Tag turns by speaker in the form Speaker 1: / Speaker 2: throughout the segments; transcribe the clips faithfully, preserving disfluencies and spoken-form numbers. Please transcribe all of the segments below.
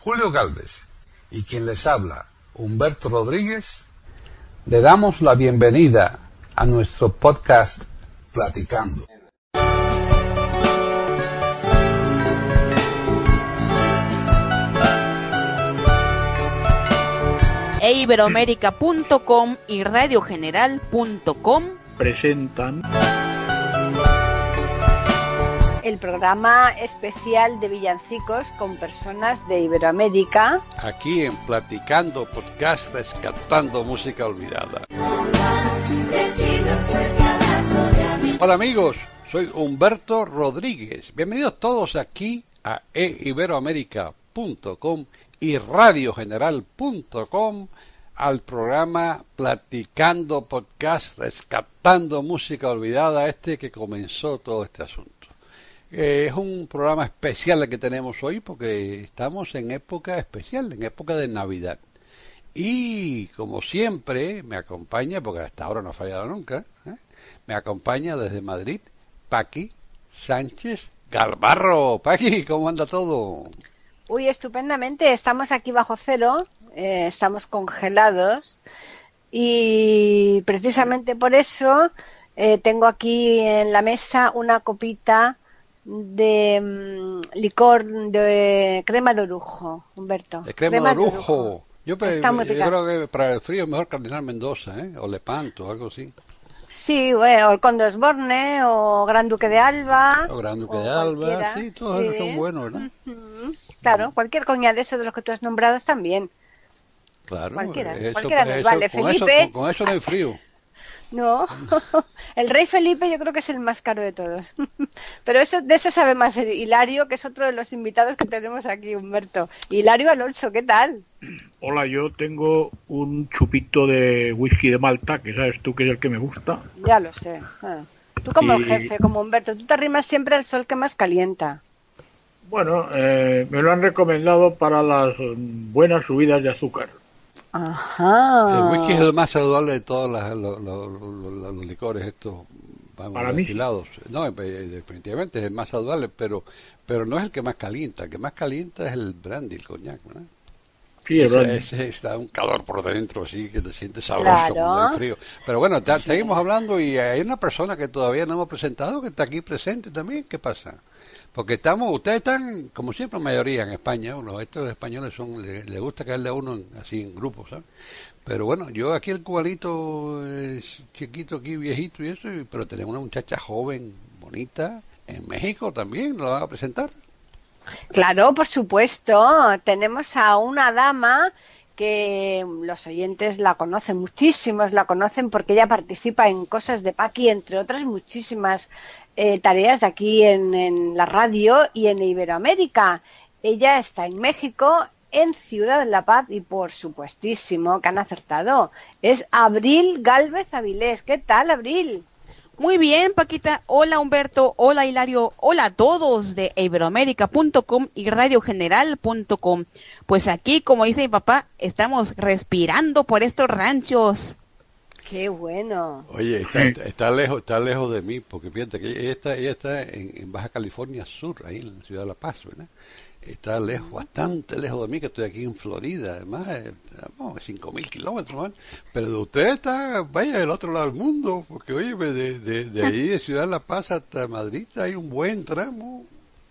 Speaker 1: Julio Gálvez y quien les habla, Humberto Rodríguez, le damos la bienvenida a nuestro podcast Platicando.
Speaker 2: e iberoamérica punto com y radio general punto com
Speaker 3: presentan
Speaker 4: el programa especial de villancicos con personas de Iberoamérica.
Speaker 5: Aquí en Platicando Podcast, rescatando música olvidada. Hola amigos, soy Humberto Rodríguez. Bienvenidos todos aquí a e iberoamérica punto com y radio general punto com al programa Platicando Podcast, rescatando música olvidada, este que comenzó todo este asunto. Eh, es un programa especial el que tenemos hoy porque estamos en época especial, en época de Navidad. Y como siempre me acompaña, porque hasta ahora no ha fallado nunca, ¿eh? me acompaña desde Madrid Paqui Sánchez Galvarro. Paqui, ¿cómo anda todo?
Speaker 4: Uy, estupendamente, estamos aquí bajo cero, eh, estamos congelados y precisamente por eso eh, tengo aquí en la mesa una copita de um, licor de crema de orujo, Humberto.
Speaker 5: De crema, crema de orujo. De orujo. Yo, pe- yo creo que para el frío es mejor Cardinal Mendoza, ¿eh? O Lepanto, algo así.
Speaker 4: Sí, bueno, o el Conde Osborne, o Gran Duque de Alba.
Speaker 5: O Gran Duque de Alba, sí, todos sí. Esos son buenos, ¿verdad?
Speaker 4: Uh-huh. Claro, cualquier coña de esos de los que tú has nombrado también.
Speaker 5: Claro,
Speaker 4: cualquiera,
Speaker 5: eso,
Speaker 4: cualquiera
Speaker 5: eso,
Speaker 4: vale,
Speaker 5: con
Speaker 4: Felipe.
Speaker 5: Eso, con, con eso no hay frío.
Speaker 4: No, el rey Felipe yo creo que es el más caro de todos. Pero eso de eso sabe más Hilario, que es otro de los invitados que tenemos aquí, Humberto. Hilario Alonso, ¿qué tal?
Speaker 3: Hola, yo tengo un chupito de whisky de Malta, que sabes tú que es el que me gusta.
Speaker 4: Ya lo sé. Ah. Tú como
Speaker 3: y...
Speaker 4: el jefe, como Humberto, tú te arrimas siempre al sol que más calienta.
Speaker 3: Bueno, eh, me lo han recomendado para las buenas subidas de azúcar.
Speaker 4: Ajá.
Speaker 5: El whisky es el más saludable de todos los, los, los, los, los licores estos, vamos,
Speaker 3: para
Speaker 5: destilados. Mí. No, definitivamente es el más saludable, pero pero no es el que más calienta. El que más calienta es el brandy, el coñac, ¿verdad?
Speaker 3: Sí, el brandy.
Speaker 5: Ese, ese está un calor por dentro, así que te sientes sabroso,
Speaker 4: claro.
Speaker 5: como el frío. Pero bueno, te,
Speaker 4: sí.
Speaker 5: seguimos hablando y hay una persona que todavía no hemos presentado que está aquí presente también. ¿Qué pasa? Porque estamos, ustedes están, como siempre, mayoría en España, uno, estos españoles son, les le gusta caerle a uno en, así en grupos, ¿sabes? Pero bueno, yo aquí el cubanito es chiquito, aquí viejito y eso, pero tenemos una muchacha joven, bonita, en México también, ¿lo van a presentar?
Speaker 4: Claro, por supuesto, tenemos a una dama que los oyentes la conocen, muchísimos la conocen porque ella participa en Cosas de Paqui, entre otras muchísimas eh, tareas de aquí en, en la radio y en Iberoamérica. Ella está en México, en Ciudad de la Paz y por supuestísimo que han acertado. Es Abril Gálvez Avilés. ¿Qué tal, Abril?
Speaker 2: Muy bien, Paquita. Hola, Humberto. Hola, Hilario. Hola a todos de iberoamérica punto com y radio general punto com. Pues aquí, como dice mi papá, estamos respirando por estos ranchos.
Speaker 4: Qué bueno.
Speaker 5: Oye, está, está lejos, está lejos de mí, porque fíjate que ella está, ella está en, en Baja California Sur, ahí en la ciudad de La Paz, ¿verdad? Está lejos, bastante lejos de mí, que estoy aquí en Florida, además, vamos, cinco mil kilómetros más. Pero de usted está, vaya, del otro lado del mundo, porque oye, de, de, de ahí, de Ciudad de La Paz hasta Madrid, hay un buen tramo.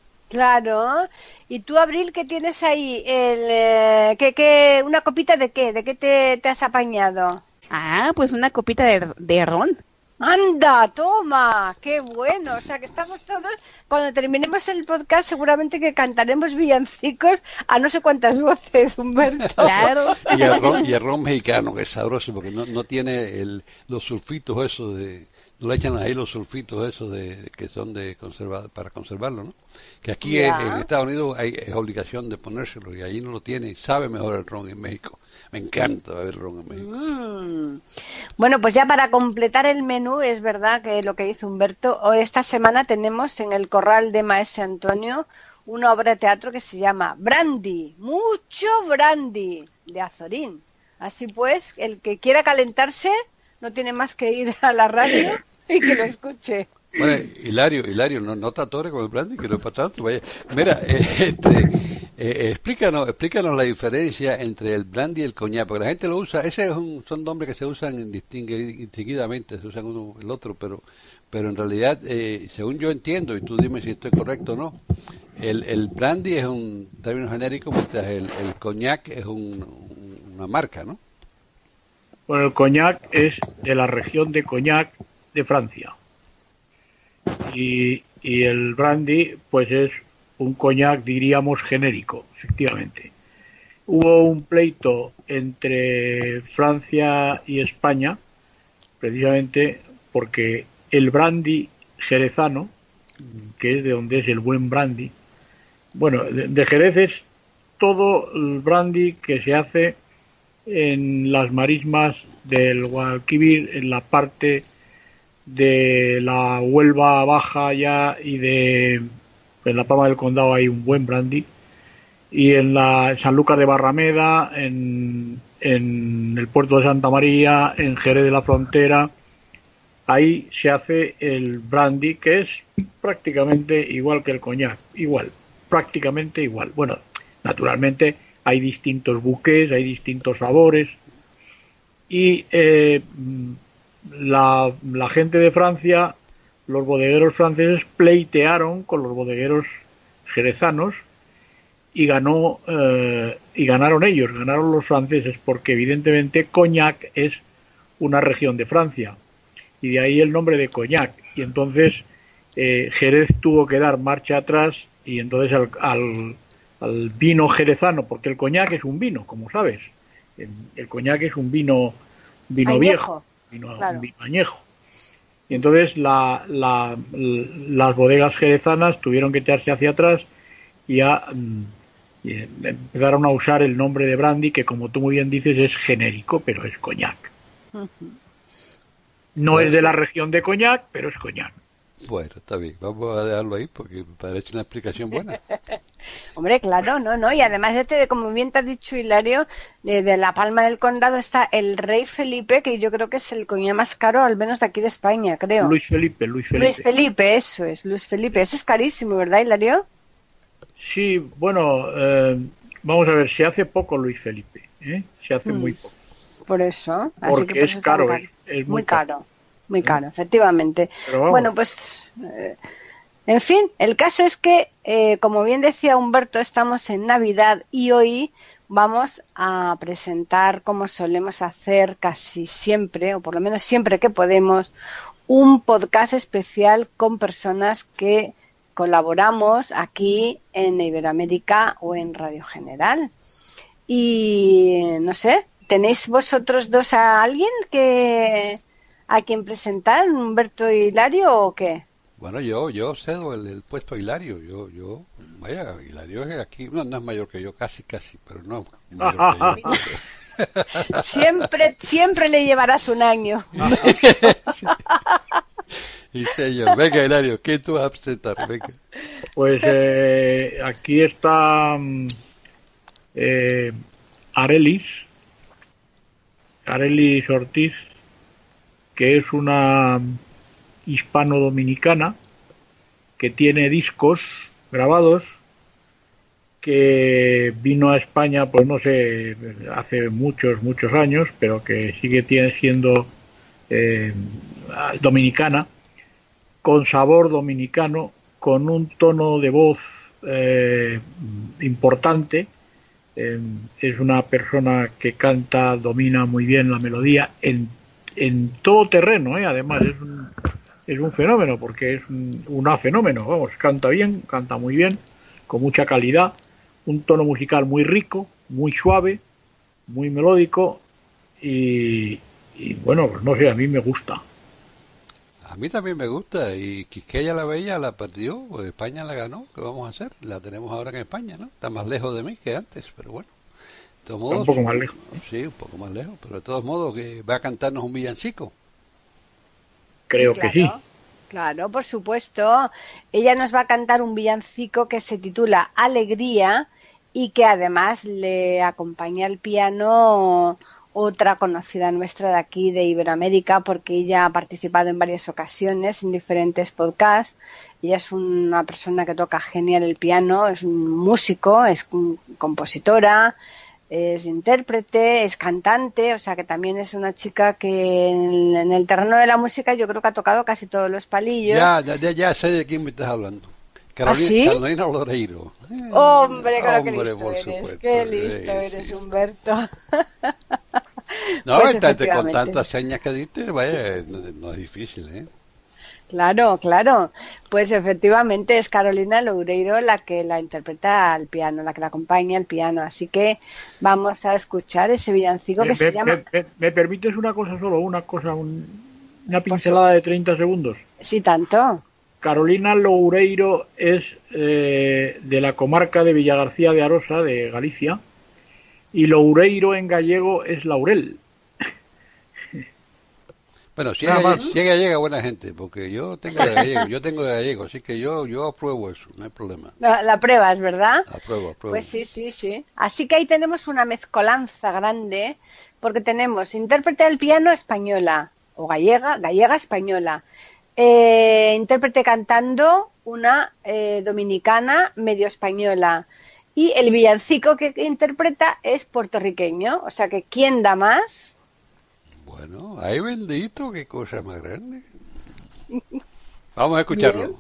Speaker 4: Claro. ¿Y tú, Abril, qué tienes ahí? El, eh, ¿qué, qué, ¿Una copita de qué? ¿De qué te, te has apañado?
Speaker 2: Ah, pues una copita de, de ron.
Speaker 4: ¡Anda, toma! ¡Qué bueno! O sea, que estamos todos, cuando terminemos el podcast, seguramente que cantaremos villancicos a no sé cuántas voces, Humberto.
Speaker 2: Claro.
Speaker 5: Y el ron, y el ron mexicano, que es sabroso, porque no, no tiene el, los sulfitos esos de... No le echan ahí los sulfitos esos de, que son de conservar, para conservarlo, ¿no? Que aquí en, en Estados Unidos hay, es obligación de ponérselo y allí no lo tiene y sabe mejor el ron en México. Me encanta beber ron en México.
Speaker 4: Mm. Bueno, pues ya para completar el menú, es verdad que lo que dice Humberto, esta semana tenemos en el Corral de Maese Antonio una obra de teatro que se llama Brandy, mucho brandy, de Azorín. Así pues, el que quiera calentarse no tiene más que ir a la radio y que lo escuche.
Speaker 5: Bueno, Hilario, Hilario, no, no te atores con el brandy, que no es para tanto. Vaya. Mira, eh, este, Eh, explícanos, explícanos la diferencia entre el brandy y el coñac, porque la gente lo usa, ese es un, son nombres que se usan distinguidamente, se usan uno el otro, pero pero en realidad, eh, según yo entiendo, y tú dime si estoy correcto o no, el, el brandy es un término genérico, mientras el, el coñac es un, una marca, ¿no?
Speaker 3: Bueno, el coñac es de la región de Cognac de Francia. Y, y el brandy, pues es un coñac, diríamos, genérico, efectivamente. Hubo un pleito entre Francia y España, precisamente porque el brandy jerezano, que es de donde es el buen brandy, bueno, de, de Jerez es todo el brandy que se hace en las marismas del Guadalquivir, en la parte de la Huelva Baja ya y de en la Palma del Condado hay un buen brandy, y en la Sanlúcar de Barrameda, en, en el puerto de Santa María, en Jerez de la Frontera, ahí se hace el brandy, que es prácticamente igual que el coñac, igual, prácticamente igual. Bueno, naturalmente hay distintos buques, hay distintos sabores, y eh, la, la gente de Francia, los bodegueros franceses pleitearon con los bodegueros jerezanos y ganó eh, y ganaron ellos, ganaron los franceses, porque evidentemente Cognac es una región de Francia y de ahí el nombre de Cognac, y entonces eh, Jerez tuvo que dar marcha atrás y entonces al, al, al vino jerezano, porque el Cognac es un vino, como sabes, el, el Cognac es un vino vino añejo, viejo, vino, claro. Un vino añejo. Y entonces la, la, las bodegas jerezanas tuvieron que echarse hacia atrás y, a, y empezaron a usar el nombre de brandy, que como tú muy bien dices es genérico, pero es coñac. Uh-huh. No bueno, es de la región de Cognac, pero es coñac.
Speaker 5: Bueno, está bien, vamos a dejarlo ahí porque me parece una explicación buena.
Speaker 4: Hombre, claro, no, no, y además este, como bien te has dicho, Hilario, de, de la Palma del Condado está el Rey Felipe, que yo creo que es el coñac más caro, al menos de aquí de España, creo.
Speaker 3: Luis Felipe, Luis Felipe.
Speaker 4: Luis Felipe, eso es, Luis Felipe, ese es carísimo, ¿verdad, Hilario?
Speaker 3: Sí, bueno, eh, vamos a ver, se hace poco Luis Felipe, ¿eh? Se hace mm. muy poco.
Speaker 4: Por eso, así
Speaker 3: porque
Speaker 4: que por
Speaker 3: es
Speaker 4: eso
Speaker 3: caro,
Speaker 4: caro.
Speaker 3: Es, es
Speaker 4: muy,
Speaker 3: muy
Speaker 4: caro. caro. Muy caro, efectivamente. Bueno, pues, eh, en fin, el caso es que, eh, como bien decía Humberto, estamos en Navidad y hoy vamos a presentar, como solemos hacer casi siempre, o por lo menos siempre que podemos, un podcast especial con personas que colaboramos aquí en Iberoamérica o en Radio General. Y, no sé, ¿tenéis vosotros dos a alguien que... ¿A quién presentar? ¿Humberto y Hilario o qué?
Speaker 5: Bueno, yo yo cedo el, el puesto a Hilario. Yo, yo, vaya, Hilario es aquí, no, no es mayor que yo, casi, casi, pero no mayor que yo.
Speaker 4: Siempre, siempre le llevarás un año.
Speaker 5: Y señor, venga Hilario, ¿quién tú vas a presentar? Venga.
Speaker 3: Pues eh, aquí está eh, Arelis, Arelis Ortiz, que es una hispano-dominicana que tiene discos grabados, que vino a España, pues no sé, hace muchos, muchos años, pero que sigue siendo eh, dominicana, con sabor dominicano, con un tono de voz eh, importante. Eh, es una persona que canta, domina muy bien la melodía en en todo terreno, ¿eh? Además es un, es un fenómeno, porque es un, una fenómeno, vamos, canta bien, canta muy bien, con mucha calidad, un tono musical muy rico, muy suave, muy melódico y, y bueno, pues no sé, a mí me gusta.
Speaker 5: A mí también me gusta, y Quisqueya la Bella la perdió, pues España la ganó, ¿qué vamos a hacer? La tenemos ahora en España, ¿no? Está más lejos de mí que antes, pero bueno. De todos modos,
Speaker 3: un poco más lejos.
Speaker 5: Sí, un poco más lejos, pero de todos modos que va a cantarnos un villancico.
Speaker 3: Creo
Speaker 4: sí, claro,
Speaker 3: que sí.
Speaker 4: Claro, por supuesto. Ella nos va a cantar un villancico que se titula Alegría y que además le acompaña al piano otra conocida nuestra de aquí, de Iberoamérica, porque ella ha participado en varias ocasiones en diferentes podcasts. Ella es una persona que toca genial el piano, es un músico, es compositora, es intérprete, es cantante, o sea que también es una chica que en, en el terreno de la música yo creo que ha tocado casi todos los palillos.
Speaker 5: Ya, ya, ya sé de quién me estás hablando. Carolina,
Speaker 4: ¿Ah, sí?
Speaker 5: Carolina Loureiro.
Speaker 4: Eh, Hombre, claro que listo
Speaker 5: por
Speaker 4: eres,
Speaker 5: supuesto.
Speaker 4: qué listo
Speaker 5: Sí,
Speaker 4: eres,
Speaker 5: sí.
Speaker 4: Humberto.
Speaker 5: No,
Speaker 4: Pues
Speaker 5: esta- con
Speaker 4: efectivamente.
Speaker 5: tantas señas que diste, vaya, no, no es difícil, ¿eh?
Speaker 4: Claro, claro. Pues efectivamente es Carolina Loureiro la que la interpreta al piano, la que la acompaña al piano. Así que vamos a escuchar ese villancico que
Speaker 3: Me,
Speaker 4: se
Speaker 3: me-
Speaker 4: llama...
Speaker 3: me- me permites una cosa solo, una cosa, un- una pincelada de treinta segundos.
Speaker 4: Sí, tanto.
Speaker 3: Carolina Loureiro es eh, de la comarca de Villagarcía de Arosa, de Galicia, y Loureiro en gallego es laurel.
Speaker 5: Bueno, si
Speaker 3: Nada
Speaker 5: es,
Speaker 3: más.
Speaker 5: galle- si es gallega, buena gente, porque yo tengo de gallego, yo tengo de gallego, así que yo, yo apruebo eso, no hay problema.
Speaker 4: La, la prueba es verdad.
Speaker 5: Apruebo, apruebo.
Speaker 4: Pues sí, sí, sí. Así que ahí tenemos una mezcolanza grande, porque tenemos intérprete del piano española, o gallega, gallega española, eh, intérprete cantando una eh, dominicana medio española, y el villancico que interpreta es puertorriqueño, o sea que ¿quién da más?
Speaker 5: Bueno, ay bendito, qué cosa más grande. Vamos a escucharlo.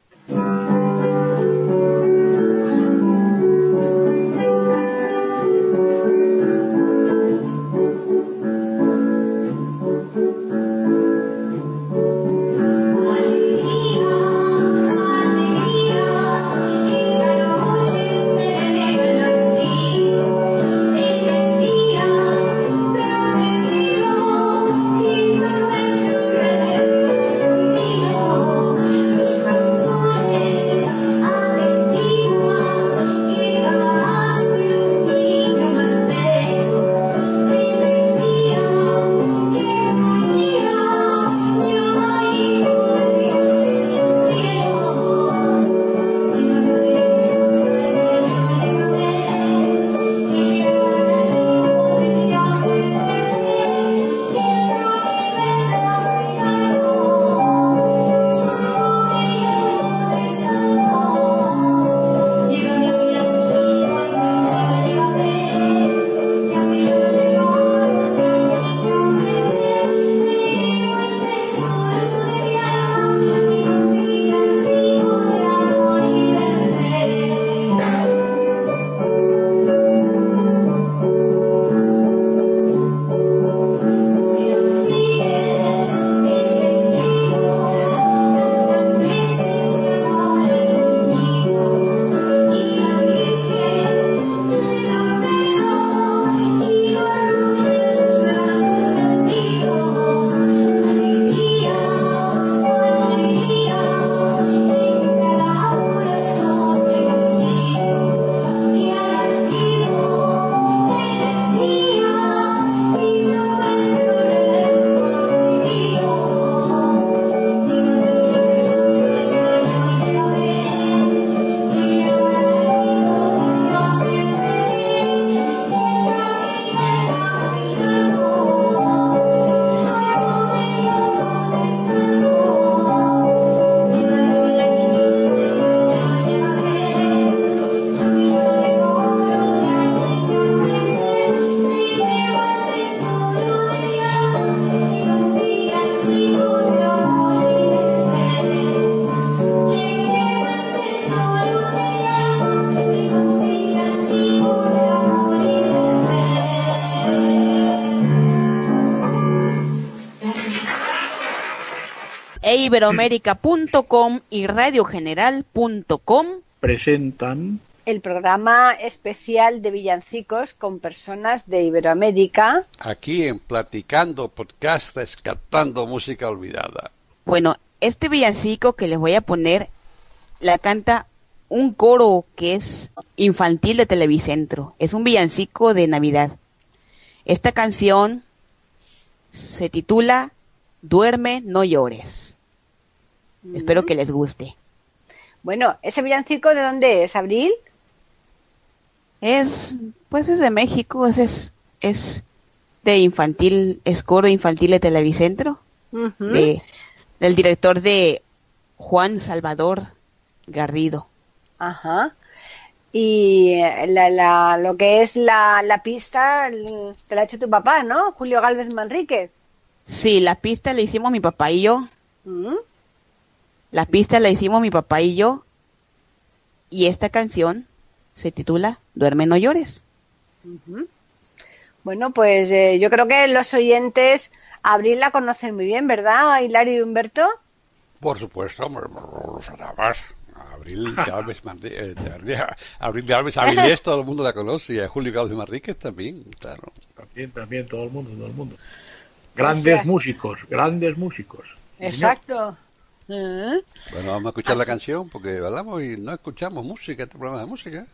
Speaker 2: iberoamérica punto com y radio general punto com
Speaker 3: Presentan
Speaker 4: El programa especial de villancicos con personas de Iberoamérica.
Speaker 5: Aquí en Platicando Podcast, rescatando música olvidada.
Speaker 2: Bueno, este villancico que les voy a poner la canta un coro que es infantil de Televicentro. Es un villancico de Navidad. Esta canción se titula Duerme, no llores. Mm. Espero que les guste.
Speaker 4: Bueno, ¿ese villancico de dónde es, Abril?
Speaker 2: Es, pues es de México, es, es, es de infantil, es coro infantil de Televicentro, uh-huh. de, del director de Juan Salvador Garrido.
Speaker 4: Ajá. Y la, la, lo que es la, la pista te la ha hecho tu papá, ¿no? Julio Gálvez Manríquez.
Speaker 2: Sí, la pista la hicimos mi papá y yo. ¿Mm? La pista la hicimos mi papá y yo. Y esta canción se titula Duerme, no llores.
Speaker 4: Uh-huh. Bueno, pues eh, yo creo que los oyentes Abril la conocen muy bien, ¿verdad, Hilario y Humberto?
Speaker 5: Por supuesto, hombre, nada más. Abril Gálvez Manríquez, Abril Gálvez Avilés, todo el mundo la conoce, y a Julio Gálvez Manríquez también, claro.
Speaker 3: También, también, todo el mundo, todo el mundo. Grandes o sea, músicos, grandes músicos.
Speaker 4: Exacto.
Speaker 5: ¿Eh? Bueno, vamos a escuchar Así. la canción, porque hablamos y no escuchamos música, este programa de música.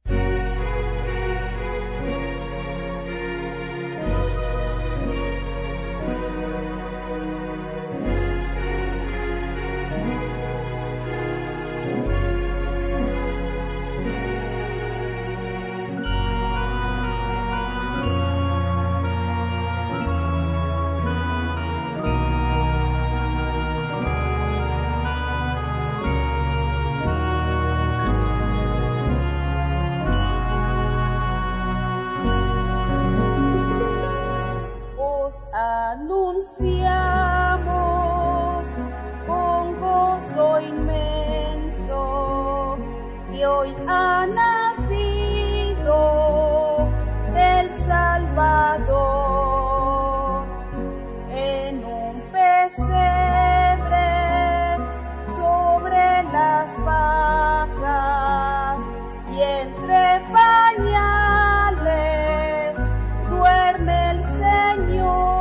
Speaker 6: Anunciamos con gozo inmenso que hoy ha nacido el Salvador en un pesebre sobre las pajas y entre pañales duerme el Señor.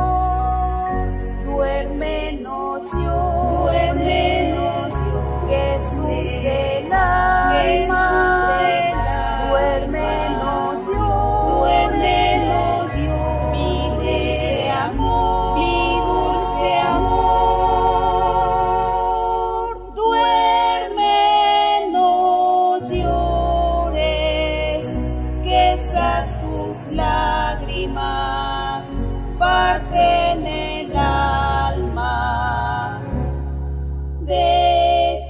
Speaker 6: Duérmenos yo, duérmenos yo, Jesús del alma, duérmenos yo, duérmenos yo, mi dulce amor, mi dulce amor, duérmenos llores, que esas tus lágrimas parten el alma de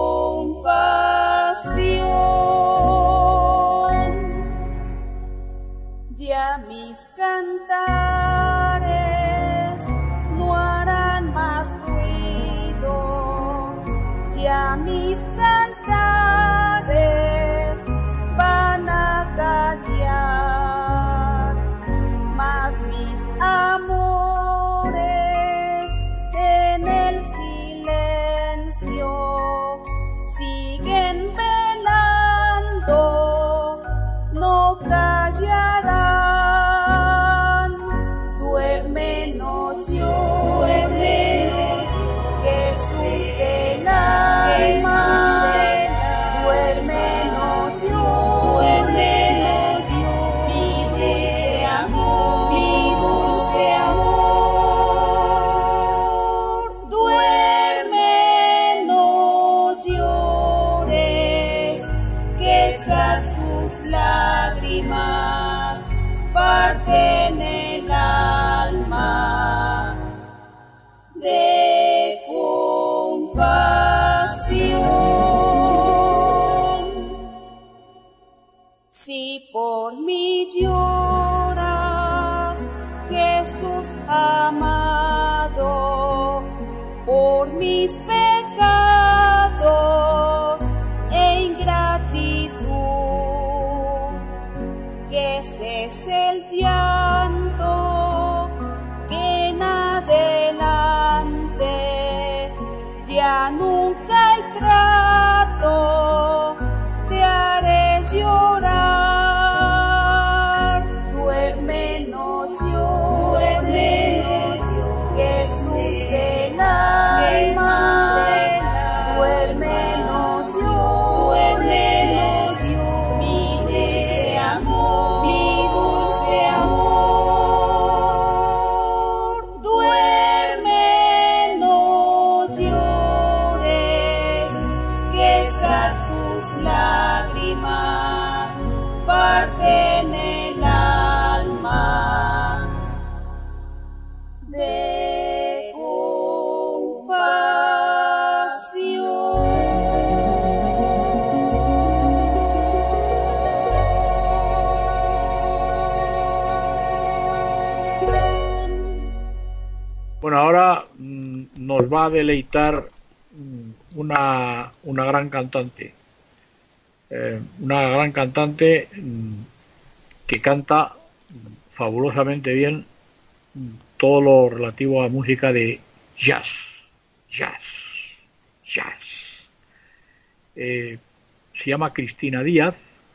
Speaker 6: compasión. Ya mis cantares no harán más ruido, ya mis cantares van a callar, mas mis amores en el silencio siguen velando, no callarán. Duérmenos yo, duérmenos yo, Jesús del alma, duérmenos yo, duérmenos yo, mi dulce amor, mi dulce amor, duérmenos llores, que esas tus lágrimas parten el alma de compasión. Si por mí lloras, Jesús amado, por mis pecados e ingratitud, que cese el llanto, que en adelante ya nunca el trato te haré llorar. Duérmenos yo, duérmenos yo, Jesús del alma, duérmenos yo, duérmenos yo, mi dulce amor, mi dulce amor, duérmenos llores, que esas tus lágrimas parten el alma
Speaker 3: Bueno, ahora mm, nos va a deleitar mm, una, una gran cantante. Eh, una gran cantante mm, que canta mm, fabulosamente bien mm, todo lo relativo a música de jazz. Jazz. Jazz. Eh, se llama Cristina Díaz.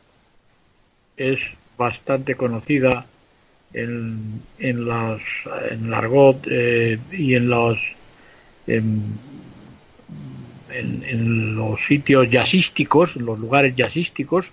Speaker 3: Es bastante conocida en, en las en el argot eh, y en los en, en, en los sitios jazzísticos, en los lugares jazzísticos,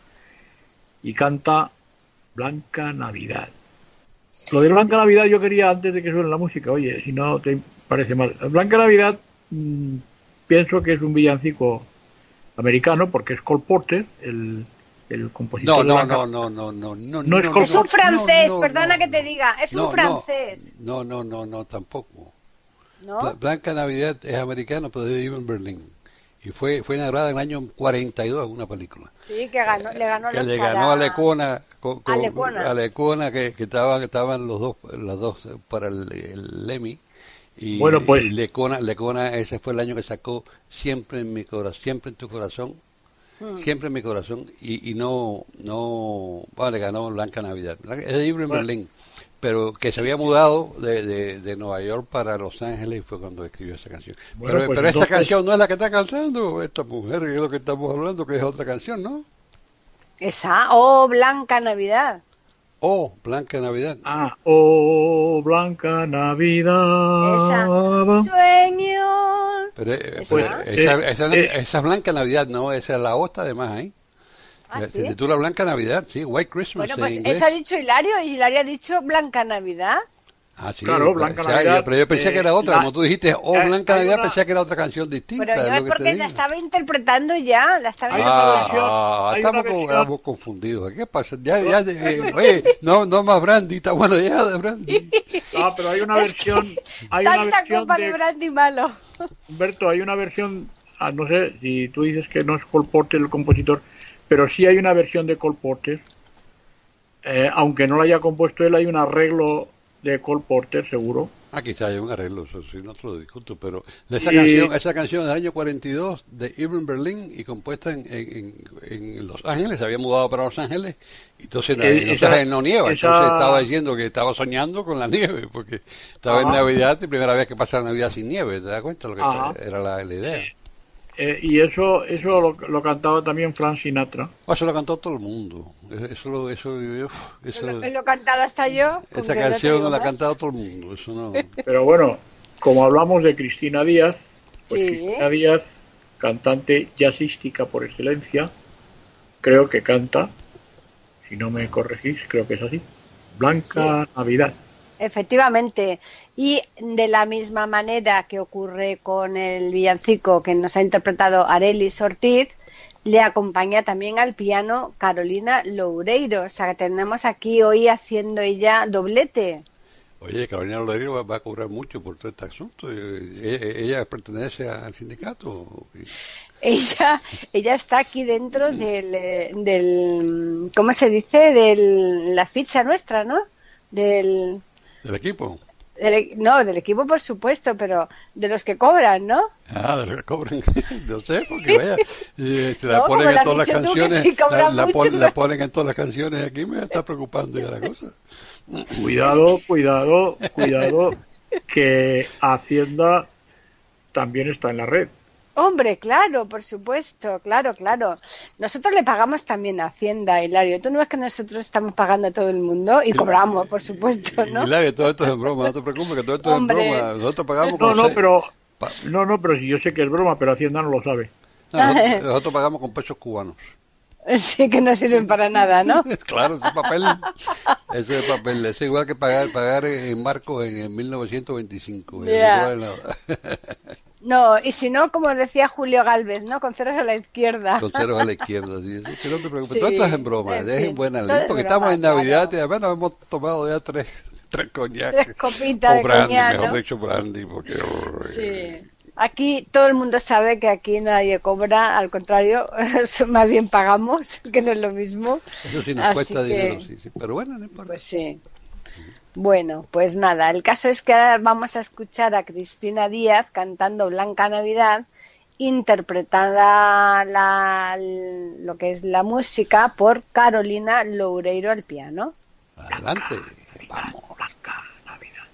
Speaker 3: y canta Blanca Navidad. Lo de Blanca Navidad yo quería, antes de que suene la música, oye, si no te parece mal, Blanca Navidad mmm, pienso que es un villancico americano porque es Cole Porter, el el compositor.
Speaker 5: No,
Speaker 3: de
Speaker 5: no,
Speaker 3: Blanca...
Speaker 5: no, no, no, no, no,
Speaker 3: no es,
Speaker 5: no,
Speaker 4: es un francés,
Speaker 5: no, no,
Speaker 4: perdona
Speaker 5: no,
Speaker 4: que te
Speaker 5: no.
Speaker 4: diga, es
Speaker 5: No,
Speaker 4: un francés.
Speaker 5: No, no, no, no, tampoco.
Speaker 4: ¿No?
Speaker 5: Bla- Blanca Navidad es americano, pero vive en Berlín. Y fue fue inaugurada en el año cuarenta y dos en una película.
Speaker 4: Sí, que ganó, le ganó
Speaker 5: que
Speaker 4: el
Speaker 5: le
Speaker 4: Oscar
Speaker 5: ganó a
Speaker 4: a-
Speaker 5: Lecona, con, con-
Speaker 4: a Lecona.
Speaker 5: a Lecona, que, que estaban, estaban los dos, las dos para el, el Emmy. Y,
Speaker 3: Bueno, pues-
Speaker 5: y Lecona, Lecona, ese fue el año que sacó Siempre en mi corazón, Siempre en tu corazón,
Speaker 4: Mm.
Speaker 5: Siempre en mi corazón, y, y no, no, bueno, le ganó Blanca Navidad. Es de Ibra en
Speaker 3: Bueno.
Speaker 5: Berlín, pero que se había mudado de, de, de Nueva York para Los Ángeles y fue cuando escribió esa canción.
Speaker 3: Bueno,
Speaker 5: pero
Speaker 3: pues
Speaker 5: pero esa
Speaker 3: entonces-
Speaker 5: canción no es la que está cantando esta mujer, que es lo que estamos hablando, que es otra canción, ¿no?
Speaker 4: Esa, oh, Blanca Navidad.
Speaker 5: Oh, Blanca Navidad.
Speaker 3: Ah, oh, Blanca Navidad.
Speaker 4: Esa. Sueño.
Speaker 5: Pero, eh,
Speaker 4: ¿Esa?
Speaker 5: pero esa,
Speaker 3: Eh,
Speaker 5: esa,
Speaker 3: eh.
Speaker 5: esa es Blanca Navidad, no, esa es la otra además, ¿eh?
Speaker 4: ¿Ah,
Speaker 5: Se
Speaker 4: sí?
Speaker 5: titula Blanca Navidad, sí, White Christmas
Speaker 4: Bueno,
Speaker 5: en
Speaker 4: pues
Speaker 5: inglés.
Speaker 4: eso ha dicho Hilario y Hilario ha dicho Blanca Navidad.
Speaker 5: Ah, sí,
Speaker 3: Claro, Blanca
Speaker 5: o sea,
Speaker 3: Navidad,
Speaker 5: yo- pero yo pensé
Speaker 3: eh,
Speaker 5: que era otra,
Speaker 3: la-
Speaker 5: como tú dijiste, oh,
Speaker 3: hay-
Speaker 5: Blanca
Speaker 3: hay
Speaker 5: Navidad,
Speaker 3: una-
Speaker 5: pensé que era otra canción distinta.
Speaker 4: Pero yo
Speaker 5: es
Speaker 4: es
Speaker 5: lo que te
Speaker 4: porque la
Speaker 5: digo.
Speaker 4: estaba interpretando ya, la estaba
Speaker 3: Hay una
Speaker 4: interpretando.
Speaker 5: Ah,
Speaker 3: hay una
Speaker 5: estamos, con-
Speaker 3: versión-
Speaker 5: estamos confundidos. ¿Qué pasa? Ya, ya, eh, oye, no, no más brandy, está bueno ya de brandy.
Speaker 3: Ah, pero hay una versión, hay una
Speaker 4: Tanta
Speaker 3: versión
Speaker 4: copa de...
Speaker 3: de
Speaker 4: brandy malo.
Speaker 3: Humberto, hay una versión, ah, no sé si tú dices que no es Cole Porter el compositor, pero sí hay una versión de Cole Porter, eh, aunque no la haya compuesto él, hay un arreglo de Cole Porter, seguro.
Speaker 5: Ah, quizá hay un arreglo, eso sí, no te lo discuto, pero de esa
Speaker 3: Y-
Speaker 5: canción, esa canción del año cuarenta y dos de Irving Berlin y compuesta en, en, en, en Los Ángeles, se había mudado para Los Ángeles, y entonces
Speaker 3: Eh,
Speaker 5: en Los
Speaker 3: esa-
Speaker 5: Ángeles no nieva,
Speaker 3: esa-
Speaker 5: entonces estaba diciendo que estaba soñando con la nieve, porque estaba en
Speaker 3: Ajá.
Speaker 5: Navidad, y primera vez que pasa la Navidad sin nieve, ¿te das cuenta? Lo que
Speaker 3: Ajá.
Speaker 5: era la, la idea.
Speaker 3: Eh, y eso eso lo, lo cantaba también Frank Sinatra.
Speaker 5: Oh, eso lo cantó todo el mundo, eso, lo- eso, uf, eso,
Speaker 4: Lo, lo he cantado hasta yo. con
Speaker 5: esa
Speaker 4: que no te
Speaker 5: canción
Speaker 4: digo
Speaker 5: la ha
Speaker 4: más.
Speaker 5: cantado todo el mundo, eso no...
Speaker 3: Pero bueno, como hablamos de Cristina Díaz, pues
Speaker 4: Sí.
Speaker 3: Cristina Díaz, cantante jazzística por excelencia, creo que canta, si no me corregís, creo que es así, Blanca Navidad.
Speaker 4: Efectivamente. Y de la misma manera que ocurre con el villancico que nos ha interpretado Arelis Ortiz, le acompaña también al piano Carolina Loureiro. O sea, que tenemos aquí hoy haciendo ella doblete.
Speaker 5: Oye, Carolina Loreiro va, va a cobrar mucho por todo este asunto. Eh, eh, ¿Ella pertenece al sindicato?
Speaker 4: Ella, ella está aquí dentro del, eh, del, ¿cómo se dice? De la ficha nuestra, ¿no? Del,
Speaker 5: ¿Del equipo?
Speaker 4: del- no, del equipo por supuesto, pero de los que cobran, ¿no?
Speaker 5: Ah, de los que cobran. No sé, porque vaya. eh, se la
Speaker 4: No,
Speaker 5: ponen
Speaker 4: como
Speaker 5: en
Speaker 4: lo has
Speaker 5: todas las
Speaker 4: dicho tú, que
Speaker 5: canciones.
Speaker 4: sí cobran
Speaker 5: la, la
Speaker 4: mucho.
Speaker 5: pon- la ponen en todas las canciones. Aquí me está preocupando ya la cosa.
Speaker 3: Cuidado, cuidado, cuidado, que Hacienda también está en la red.
Speaker 4: Hombre, claro, por supuesto, claro, claro. Nosotros le pagamos también a Hacienda, Hilario. ¿Tú no ves que nosotros estamos pagando a todo el mundo? Y cobramos, por supuesto, ¿no?
Speaker 5: Hilario, todo esto es en broma. No te preocupes, que todo esto
Speaker 4: Hombre.
Speaker 5: es en broma. Nosotros pagamos
Speaker 3: No,
Speaker 5: con
Speaker 3: no,
Speaker 5: seis-
Speaker 3: pero
Speaker 5: pa-
Speaker 3: no, no, pero si yo sé que es broma, pero Hacienda no lo sabe.
Speaker 5: no, nosotros, nosotros pagamos con pesos cubanos.
Speaker 4: Sí, que no sirven para nada, ¿no?
Speaker 5: Claro, ese papel, ese es papel, es igual que pagar pagar en marcos en, en mil novecientos veinticinco. es
Speaker 4: Ya.
Speaker 5: igual nada.
Speaker 4: No, y si no, como decía Julio Galvez, ¿no? Con ceros a la izquierda.
Speaker 5: Con ceros a la izquierda, sí, sí, que no te preocupes,
Speaker 4: Sí,
Speaker 5: todo esto es en broma,
Speaker 4: en
Speaker 5: es
Speaker 4: fin,
Speaker 5: en buena
Speaker 4: todo
Speaker 5: ley,
Speaker 4: es
Speaker 5: porque
Speaker 4: broma,
Speaker 5: estamos en Navidad
Speaker 4: claro.
Speaker 5: y además nos hemos tomado ya tres, tres coñac.
Speaker 4: Tres copitas
Speaker 5: o
Speaker 4: de
Speaker 5: brandy,
Speaker 4: coñac,
Speaker 5: mejor
Speaker 4: ¿no?
Speaker 5: dicho brandy, porque... uy,
Speaker 4: Sí. Aquí todo el mundo sabe que aquí nadie cobra, al contrario, más bien pagamos, que no es lo mismo.
Speaker 5: Eso sí nos
Speaker 4: Así
Speaker 5: cuesta
Speaker 4: que,
Speaker 5: dinero, sí, sí, pero bueno, no importa.
Speaker 4: Pues sí. Bueno, pues nada, el caso es que ahora vamos a escuchar a Cristina Díaz cantando Blanca Navidad, interpretada la, lo que es la música por Carolina Loureiro al piano.
Speaker 5: Adelante.
Speaker 3: Vamos, Blanca Navidad.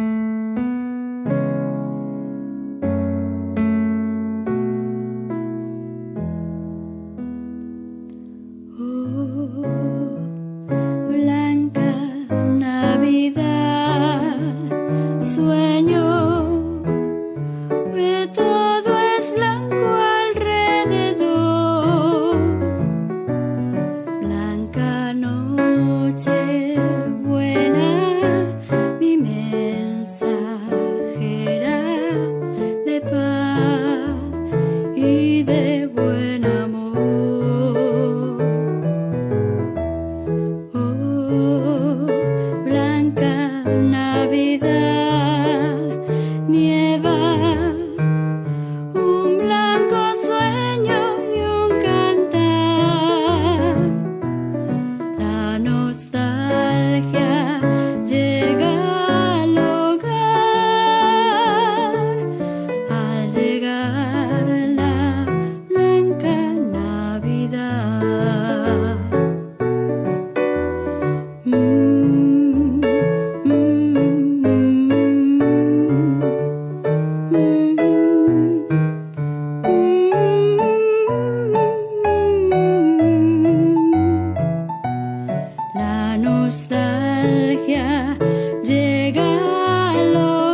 Speaker 6: Oh, Blanca Navidad, sueño que todo es blanco alrededor. Blanca noche buena, mi mensajera de paz y de buen amor. Oh, Blanca Navidad, nieva un blanco sueño y un cantar. La nostalgia llega al hogar al llegar la blanca Navidad. Mm, mm, La nostalgia llega al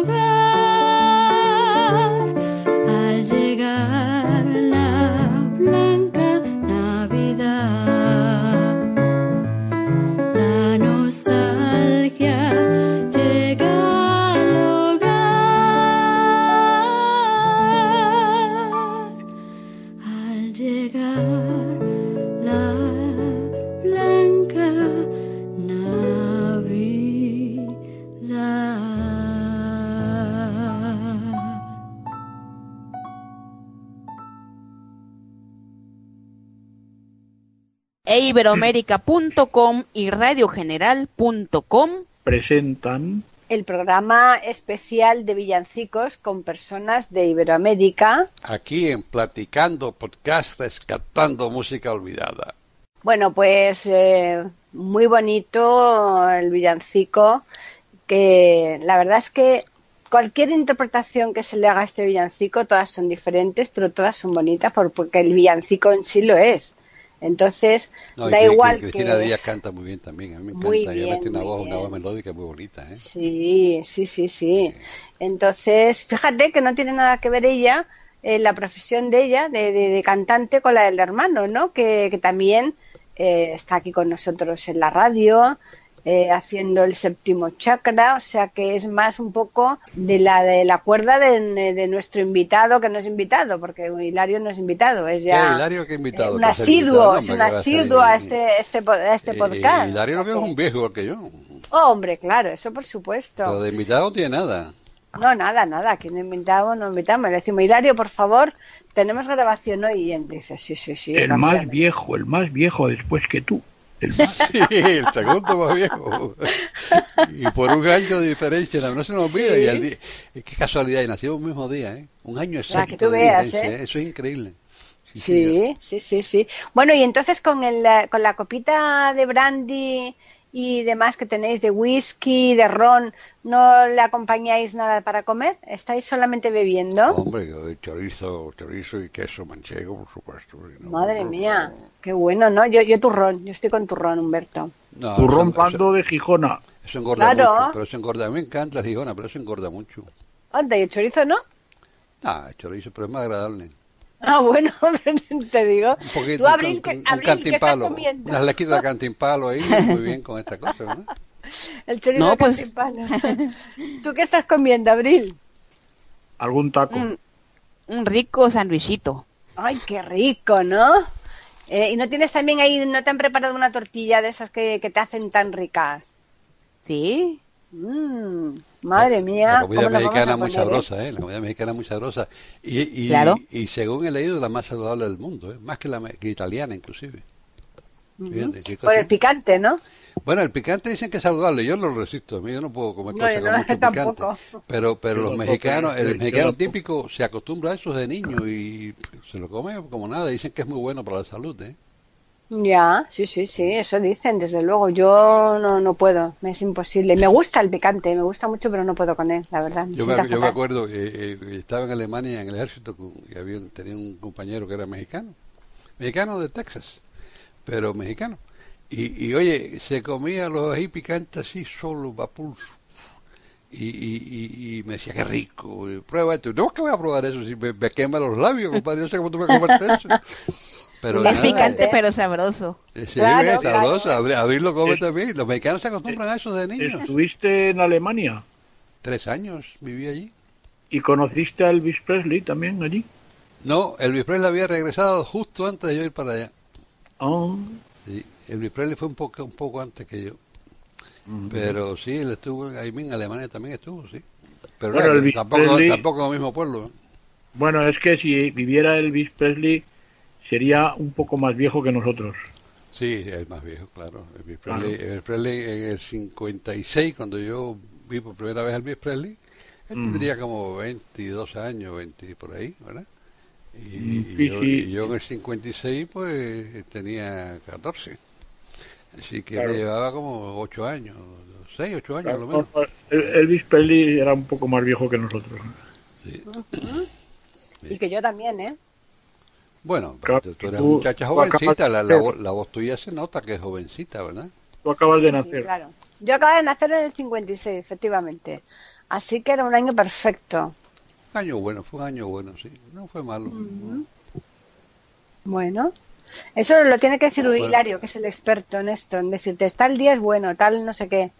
Speaker 6: hogar al llegar la blanca Navidad. La nostalgia llega al hogar al llegar la blanca Navidad.
Speaker 2: e iberoamérica punto com y radio general punto com
Speaker 3: Presentan
Speaker 4: El programa especial de villancicos con personas de Iberoamérica.
Speaker 5: Aquí en Platicando Podcast, rescatando música olvidada.
Speaker 4: Bueno, pues eh, muy bonito el villancico, que la verdad es que cualquier interpretación que se le haga a este villancico, todas son diferentes, pero todas son bonitas por- porque el villancico en sí lo es. Entonces,
Speaker 5: No, y
Speaker 4: da
Speaker 5: que- que
Speaker 4: igual
Speaker 5: Cristina
Speaker 4: que...
Speaker 5: Díaz canta muy bien también. A mí me
Speaker 4: Muy
Speaker 5: encanta. Ella
Speaker 4: bien,
Speaker 5: mete una
Speaker 4: muy
Speaker 5: voz, una voz
Speaker 4: bien.
Speaker 5: melódica muy bonita, ¿eh?
Speaker 4: Sí, sí, sí, sí. Entonces, fíjate que no tiene nada que ver ella, eh, la profesión de ella, de, de- de cantante, con la del hermano, ¿no? Que, que también eh, está aquí con nosotros en la radio, eh, haciendo el séptimo chakra, o sea que es más un poco de la de la cuerda de, de nuestro invitado, que no es invitado, porque Hilario no es invitado, es
Speaker 5: ¿Qué,
Speaker 4: ya
Speaker 5: Hilario, qué invitado?
Speaker 4: eh, un
Speaker 5: ¿Qué es el invitado?
Speaker 4: asiduo,
Speaker 5: No,
Speaker 4: es
Speaker 5: hombre,
Speaker 4: un
Speaker 5: que va a salir-
Speaker 4: asiduo a este, este, po- a este
Speaker 5: Eh,
Speaker 4: podcast.
Speaker 5: Hilario
Speaker 4: o
Speaker 5: lo
Speaker 4: sea
Speaker 5: veo
Speaker 4: que-
Speaker 5: un viejo igual que yo.
Speaker 4: Oh, hombre, claro, eso por supuesto.
Speaker 5: Pero de invitado no tiene nada.
Speaker 4: No, nada, nada, aquí no invitamos, no invitamos. Le decimos, Hilario, por favor, tenemos grabación hoy. Y él dice, sí, sí, sí.
Speaker 3: el
Speaker 4: rápidamente.
Speaker 3: más viejo, el más viejo después que tú. El más...
Speaker 5: Sí, el segundo más viejo. Y por un año de diferencia, no se nos olvida.
Speaker 4: Sí.
Speaker 5: Y al día- qué casualidad, y nació el mismo día, ¿eh? Un año exacto
Speaker 4: que tú
Speaker 5: de
Speaker 4: veas,
Speaker 5: diferencia,
Speaker 4: ¿eh?
Speaker 5: Eso es increíble. Sí,
Speaker 4: Sí, sí, sí, sí. Bueno, y entonces con, el, eh, con la copita de brandy y demás que tenéis de whisky, de ron, ¿no le acompañáis nada para comer? ¿Estáis solamente bebiendo?
Speaker 5: Hombre, chorizo, chorizo y queso manchego, por supuesto. No,
Speaker 4: Madre
Speaker 5: no,
Speaker 4: mía,
Speaker 5: no.
Speaker 4: qué bueno, ¿no? Yo, yo turrón, yo estoy con turrón, Humberto.
Speaker 5: No,
Speaker 3: Turrón
Speaker 5: eso-
Speaker 3: Pando de Gijona.
Speaker 5: Eso engorda
Speaker 4: Claro.
Speaker 5: mucho, pero eso engorda. A mí me encanta la Gijona, pero eso engorda mucho.
Speaker 4: Anda, ¿y el chorizo no?
Speaker 5: Ah, chorizo, pero es más agradable.
Speaker 4: Ah, bueno, te digo.
Speaker 5: Un poquito,
Speaker 4: Tú, Abril,
Speaker 5: un,
Speaker 4: que,
Speaker 5: un, un
Speaker 4: Abril, ¿qué estás
Speaker 5: cantimpalo,
Speaker 4: comiendo?
Speaker 5: unas lequitas de cantimpalo ahí, muy bien con esta cosa, ¿no?
Speaker 4: El chorizo
Speaker 2: No,
Speaker 4: de
Speaker 2: pues-
Speaker 4: cantimpalo. ¿Tú qué estás comiendo, Abril?
Speaker 3: Algún taco.
Speaker 2: Un, un rico sandwichito.
Speaker 4: Ay, qué rico, ¿no? Eh, ¿Y no tienes también ahí, no te han preparado una tortilla de esas que, que te hacen tan ricas?
Speaker 2: ¿Sí?
Speaker 4: Mm, madre mía.
Speaker 5: La comida
Speaker 4: ¿cómo nos vamos
Speaker 5: mexicana
Speaker 4: a
Speaker 5: es muy
Speaker 4: poner, eh?
Speaker 5: sabrosa, ¿eh? La comida mexicana es muy sabrosa. Y, y,
Speaker 2: Claro.
Speaker 5: y según he leído, la más saludable del mundo, ¿eh? Más que la me- que italiana, inclusive. Fíjate, qué
Speaker 4: Por
Speaker 5: cosa.
Speaker 4: el picante, ¿no?
Speaker 5: Bueno, el picante dicen que es saludable, yo no lo resisto, a mí yo no puedo comer
Speaker 4: No,
Speaker 5: cosas
Speaker 4: yo
Speaker 5: con
Speaker 4: no,
Speaker 5: mucho
Speaker 4: tampoco.
Speaker 5: picante. Pero, pero
Speaker 3: Yo
Speaker 5: los
Speaker 3: tampoco,
Speaker 5: mexicanos,
Speaker 3: yo-
Speaker 5: el
Speaker 3: yo
Speaker 5: mexicano
Speaker 3: tampoco.
Speaker 5: típico se acostumbra a eso de niño y se lo come como nada, dicen que es muy bueno para la salud, ¿eh?
Speaker 4: Ya, sí, sí, sí, eso dicen, desde luego. Yo no, no puedo, me es imposible. Me gusta el picante, me gusta mucho, pero no puedo con él, la verdad. Me
Speaker 5: Yo me,
Speaker 4: sienta
Speaker 5: yo me
Speaker 4: fatal.
Speaker 5: acuerdo que eh, estaba en Alemania en el ejército con- y había, un- tenía un compañero que era mexicano, mexicano de Texas, pero mexicano. Y, y oye, se comía los ají picantes así solo, a pulso. Y, y, y, y me decía, qué rico, y prueba esto. No, que voy a probar eso, si me, me quema los labios, compadre, no sé cómo tú me comerte eso. Pero
Speaker 2: Es
Speaker 5: nada,
Speaker 2: picante,
Speaker 5: eh,
Speaker 2: pero sabroso.
Speaker 5: eh, sí,
Speaker 4: Claro,
Speaker 5: es sabroso,
Speaker 4: claro.
Speaker 5: abrir, abrirlo come
Speaker 3: Es-
Speaker 5: también. Los mexicanos se acostumbran a eso de niños.
Speaker 3: ¿Estuviste en Alemania
Speaker 5: Tres años viví allí.
Speaker 3: y conociste a Elvis Presley también allí?
Speaker 5: No, Elvis Presley había regresado justo antes de yo ir para allá.
Speaker 3: Ah,
Speaker 5: Sí, Elvis Presley fue un poco, un poco antes que yo. Pero sí, él estuvo ahí mismo en Alemania también estuvo, sí. Pero
Speaker 3: Bueno,
Speaker 5: claro,
Speaker 3: Elvis
Speaker 5: tampoco,
Speaker 3: Presley-
Speaker 5: tampoco en el mismo pueblo. ¿eh?
Speaker 3: bueno, es que si viviera Elvis Presley sería un poco más viejo que nosotros.
Speaker 5: Sí, es más viejo, claro. Elvis
Speaker 3: Claro.
Speaker 5: Presley, Elvis Presley en el cincuenta y seis, cuando yo vi por primera vez a Elvis Presley, él
Speaker 3: Mm.
Speaker 5: tendría como veintidós años, veinte por ahí, ¿verdad? Y,
Speaker 3: Mm,
Speaker 5: y
Speaker 3: sí,
Speaker 5: yo,
Speaker 3: sí.
Speaker 5: y yo en el cincuenta y seis, pues tenía catorce. Así que
Speaker 3: Claro.
Speaker 5: me llevaba como ocho años, seis, ocho años a lo
Speaker 3: Claro,
Speaker 5: menos.
Speaker 3: El- Elvis Presley era un poco más viejo que nosotros.
Speaker 5: Sí.
Speaker 4: Y que yo también, ¿eh?
Speaker 5: Bueno,
Speaker 3: Claro,
Speaker 5: tú, tú eres
Speaker 3: tú-
Speaker 5: muchacha
Speaker 3: tú
Speaker 5: jovencita,
Speaker 3: acabas
Speaker 5: la,
Speaker 3: de
Speaker 5: la,
Speaker 3: nacer.
Speaker 5: vo- la voz tuya se nota que es jovencita, ¿verdad?
Speaker 3: Tú acabas de
Speaker 4: Sí, sí,
Speaker 3: nacer.
Speaker 4: claro. Yo acabé de nacer en el cincuenta y seis, efectivamente. Así que era un año perfecto.
Speaker 5: Un año bueno, fue un año bueno, sí. No fue malo. no.
Speaker 4: Bueno, eso lo tiene que decir
Speaker 5: Bueno.
Speaker 4: Hilario, que es el experto en esto, en decirte, tal día es bueno, tal no sé qué.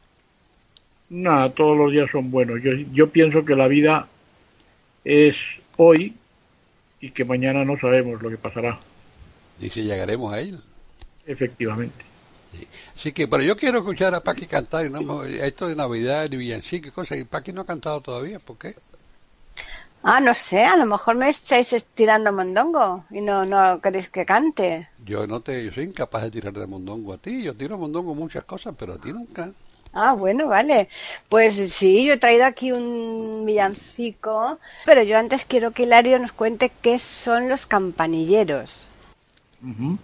Speaker 3: Nada, todos los días son buenos. Yo, yo pienso que la vida es hoy y que mañana no sabemos lo que pasará,
Speaker 5: Y si llegaremos a él.
Speaker 3: efectivamente.
Speaker 5: Así que, pero yo quiero escuchar a Paqui cantar, y no me- esto de Navidad, de villancico y cosas, y Paqui no ha cantado todavía, ¿por qué?
Speaker 4: Ah, no sé, a lo mejor me estáis estirando mondongo y no, no queréis que cante.
Speaker 5: Yo no te, yo soy incapaz de tirar de mondongo a ti, yo tiro mondongo muchas cosas, pero a ti nunca.
Speaker 4: Ah, bueno, vale. Pues sí, yo he traído aquí un villancico, pero yo antes quiero que Hilario nos cuente qué son los campanilleros.
Speaker 3: Ujú.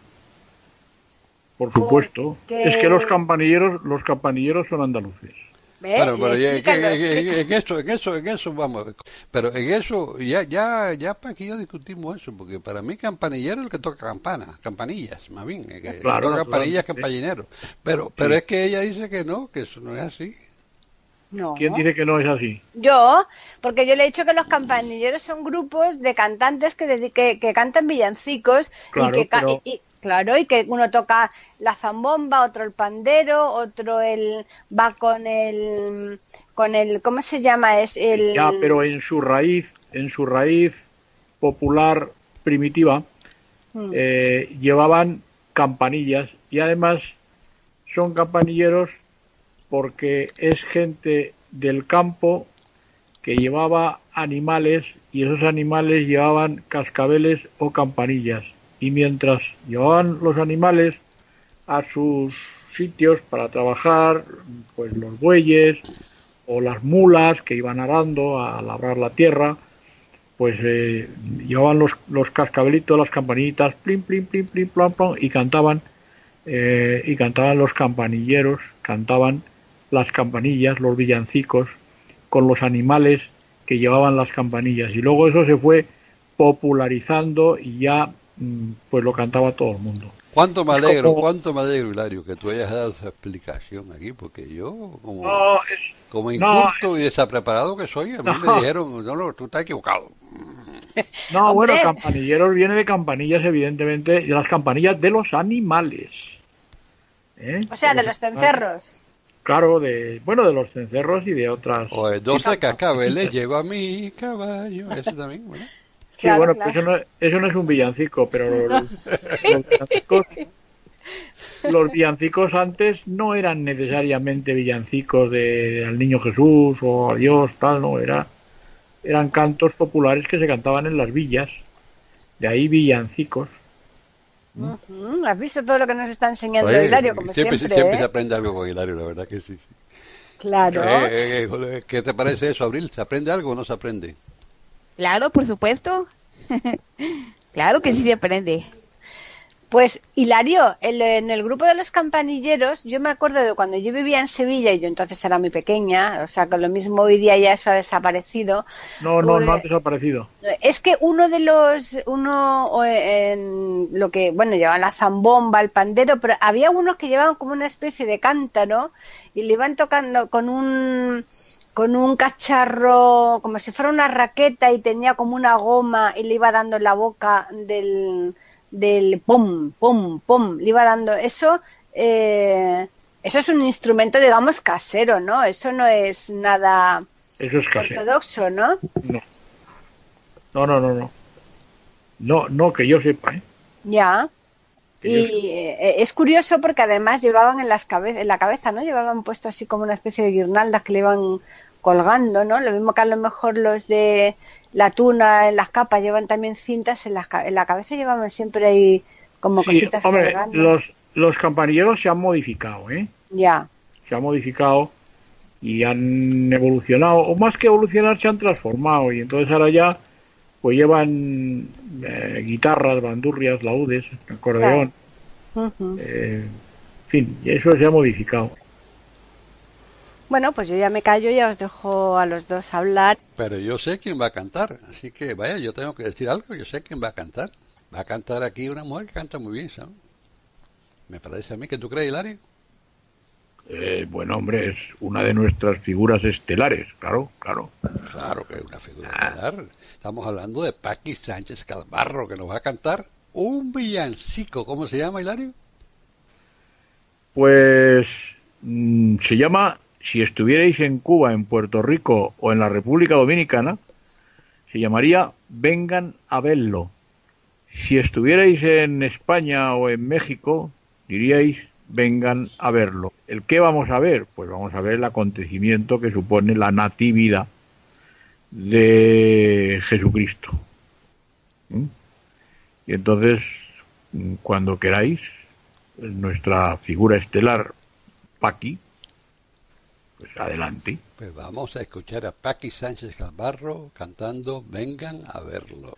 Speaker 3: Por supuesto.
Speaker 4: Porque-
Speaker 3: Es que los campanilleros, los campanilleros son andaluces.
Speaker 4: ¿Ves?
Speaker 5: Bueno, pero ya- en,
Speaker 4: Explícanos,
Speaker 5: en- en-
Speaker 4: explícanos.
Speaker 5: en eso, en eso, en eso vamos. Pero en eso, ya, ya, ya Paqui y yo discutimos eso, porque para mí campanillero es el que toca campanas, campanillas, más bien, el que, el que
Speaker 3: Claro,
Speaker 5: toca campanillas,
Speaker 3: naturalmente.
Speaker 5: campañinero. Pero, pero es que ella dice que no, que eso no es así.
Speaker 4: No.
Speaker 3: ¿Quién dice que no es así?
Speaker 4: Yo, porque yo le he dicho que los campanilleros son grupos de cantantes que, dedi- que, que cantan villancicos
Speaker 3: Claro,
Speaker 4: y que ca-
Speaker 3: pero-
Speaker 4: y- y- claro, y que uno toca la zambomba, otro el pandero, otro el va con el con el ¿cómo se llama? Es el
Speaker 3: Ya, pero en su raíz, en su raíz popular primitiva,
Speaker 4: Mm.
Speaker 3: eh, llevaban campanillas y además son campanilleros porque es gente del campo que llevaba animales y esos animales llevaban cascabeles o campanillas y mientras llevaban los animales a sus sitios para trabajar, pues los bueyes o las mulas que iban arando a labrar la tierra, pues eh, llevaban los, los cascabelitos, las campanillitas, plim, plim, plim, plim, plam, plam, y cantaban, eh, y cantaban los campanilleros, cantaban las campanillas, los villancicos, con los animales que llevaban las campanillas. Y luego eso se fue popularizando y ya mm, pues lo cantaba todo el mundo.
Speaker 5: Cuánto me
Speaker 3: Es
Speaker 5: alegro,
Speaker 3: como-
Speaker 5: cuánto me alegro, Hilario, que tú hayas dado esa explicación aquí, porque yo, como,
Speaker 3: No, es-
Speaker 5: como
Speaker 3: no,
Speaker 5: inculto y desapreparado que soy, a mí me
Speaker 3: No.
Speaker 5: dijeron, no, no, tú estás equivocado.
Speaker 3: no,
Speaker 4: Hombre.
Speaker 3: bueno, campanilleros viene de campanillas, evidentemente, y las campanillas de los animales. ¿Eh?
Speaker 4: O sea, de los cencerros.
Speaker 3: Claro, de, bueno, de los cencerros y de otras.
Speaker 5: O el doce cascabeles lleva mi caballo, eso también, ¿verdad?
Speaker 3: Sí,
Speaker 4: Claro,
Speaker 3: bueno,
Speaker 4: claro.
Speaker 3: Eso, no, eso no es un villancico, pero los, los villancicos, los villancicos antes no eran necesariamente villancicos de, de al Niño Jesús o a Dios, tal, no, era, eran cantos populares que se cantaban en las villas, de ahí villancicos.
Speaker 4: Ujú, ¿has visto todo lo que nos está enseñando
Speaker 5: Oye,
Speaker 4: Hilario? Como
Speaker 5: siempre,
Speaker 4: siempre,
Speaker 5: siempre
Speaker 4: ¿eh?
Speaker 5: se aprende algo con Hilario, la verdad que sí. sí.
Speaker 4: Claro.
Speaker 5: Eh, eh, eh, ¿Qué te parece eso, Abril? ¿Se aprende algo o no se aprende?
Speaker 2: Claro, por supuesto. Claro que sí se aprende.
Speaker 4: Pues Hilario, el- en el grupo de los campanilleros, yo me acuerdo de cuando yo vivía en Sevilla y yo entonces era muy pequeña, o sea que lo mismo hoy día ya eso ha desaparecido.
Speaker 3: No, no, no han
Speaker 4: Pues
Speaker 3: desaparecido.
Speaker 4: es que uno de los, uno o en lo que, bueno, llevaban la zambomba, el pandero, pero había unos que llevaban como una especie de cántaro y le iban tocando con un, con un cacharro, como si fuera una raqueta y tenía como una goma y le iba dando en la boca del, del pum, pum, pum, le iba dando eso. eh, Eso es un instrumento, digamos, casero, ¿no? Eso no es nada
Speaker 3: Eso es casero.
Speaker 4: ortodoxo, ¿no?
Speaker 3: No, no, no, no, no. No, no, que yo sepa, ¿eh?
Speaker 4: Ya.
Speaker 3: Que yo
Speaker 4: Y eh, es curioso porque además llevaban en, las cabe en la cabeza, ¿no? Llevaban puesto así como una especie de guirnaldas que le iban colgando, ¿no? Lo mismo que a lo mejor los de la tuna en las capas llevan también cintas, en, las ca- en la cabeza llevaban siempre ahí como
Speaker 3: Sí,
Speaker 4: cositas
Speaker 3: hombre,
Speaker 4: colgando.
Speaker 3: los, los campanilleros se han modificado, ¿eh?
Speaker 4: Ya,
Speaker 3: Se han modificado y han evolucionado, o más que evolucionar, se han transformado. Y entonces ahora ya, pues llevan eh, guitarras, bandurrias, laúdes,
Speaker 4: claro.
Speaker 3: acordeón,
Speaker 4: Ujú.
Speaker 3: eh, en fin, y eso se ha modificado.
Speaker 4: Bueno, pues yo ya me callo, ya os dejo a los dos hablar.
Speaker 5: Pero yo sé quién va a cantar, así que vaya, yo tengo que decir algo, yo sé quién va a cantar. Va a cantar aquí una mujer que canta muy bien, ¿sabes? Me parece a mí, ¿que tú crees, Hilario?
Speaker 3: Eh, bueno, hombre, es una de nuestras figuras estelares, claro, claro.
Speaker 5: Claro que es una figura estelar. Estamos hablando de Paqui Sánchez Calvarro, que nos va a cantar un villancico. ¿Cómo se llama, Hilario?
Speaker 3: Pues mm, se llama, si estuvierais en Cuba, en Puerto Rico o en la República Dominicana, se llamaría Vengan a verlo. Si estuvierais en España o en México, diríais vengan a verlo. ¿El qué vamos a ver? Pues vamos a ver el acontecimiento que supone la natividad de Jesucristo. ¿Mm? Y entonces, mm, cuando queráis, nuestra figura estelar, Paqui, pues adelante.
Speaker 5: Pues vamos a escuchar a Paqui Sánchez Calvarro cantando Vengan a verlo.